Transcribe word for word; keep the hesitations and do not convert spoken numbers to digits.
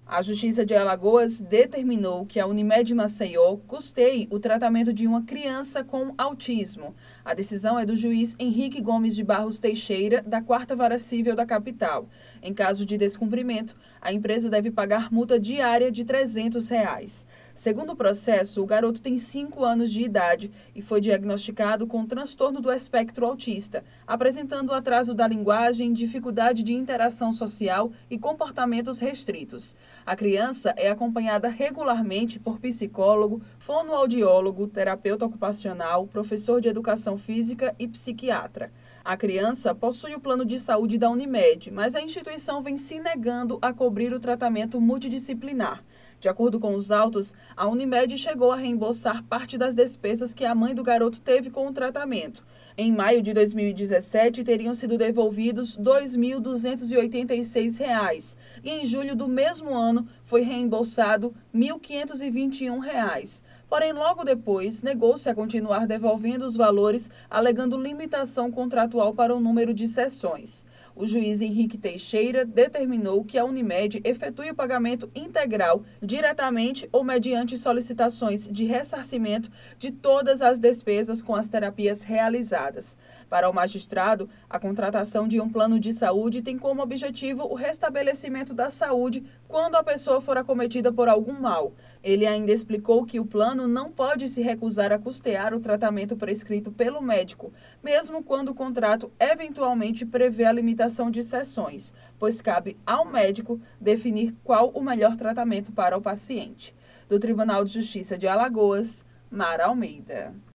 A Justiça de Alagoas determinou que a Unimed Maceió custeie o tratamento de uma criança com autismo. A decisão é do juiz Henrique Gomes de Barros Teixeira, da quarta Vara Cível da capital. Em caso de descumprimento, a empresa deve pagar multa diária de trezentos reais. Segundo o processo, o garoto tem cinco anos de idade e foi diagnosticado com transtorno do espectro autista, apresentando atraso da linguagem, dificuldade de interação social e comportamentos restritos. A criança é acompanhada regularmente por psicólogo, fonoaudiólogo, terapeuta ocupacional, professor de educação física e psiquiatra. A criança possui o plano de saúde da Unimed, mas a instituição vem se negando a cobrir o tratamento multidisciplinar. De acordo com os autos, a Unimed chegou a reembolsar parte das despesas que a mãe do garoto teve com o tratamento. Em maio de dois mil e dezessete, teriam sido devolvidos dois mil duzentos e oitenta e seis reais e em julho do mesmo ano foi reembolsado mil quinhentos e vinte e um reais. Porém, logo depois, negou-se a continuar devolvendo os valores, alegando limitação contratual para o número de sessões. O juiz Henrique Teixeira determinou que a Unimed efetue o pagamento integral, diretamente ou mediante solicitações de ressarcimento de todas as despesas com as terapias realizadas. Para o magistrado, a contratação de um plano de saúde tem como objetivo o restabelecimento da saúde quando a pessoa for acometida por algum mal. Ele ainda explicou que o plano não pode se recusar a custear o tratamento prescrito pelo médico, mesmo quando o contrato eventualmente prevê a limitação de sessões, pois cabe ao médico definir qual o melhor tratamento para o paciente. Do Tribunal de Justiça de Alagoas, Mara Almeida.